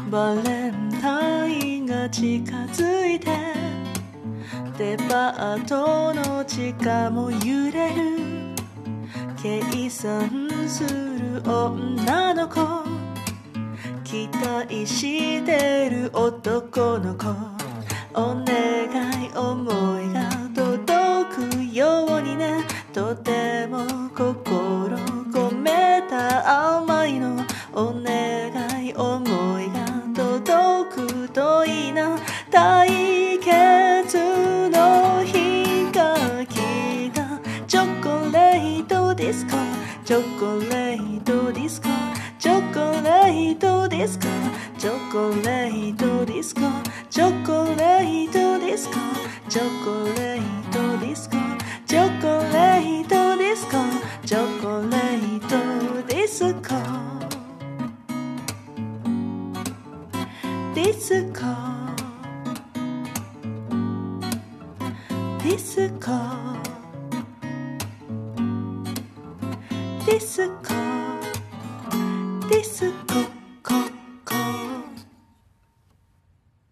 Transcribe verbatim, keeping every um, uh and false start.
バレンタインが近づいてデパートの地下も揺れる計算する女の子期待してる男の子お願い思いが届くようにねとても心込めた甘いのお願い思いが届くといいな対決の日が来たチョコレートディスコチョコレートディスコチョコレートディスコチョコレートディスコチョコレートディスコチョコレートディスコチョコレートディスコチョコレートディスコディスコディスコディスコディスコ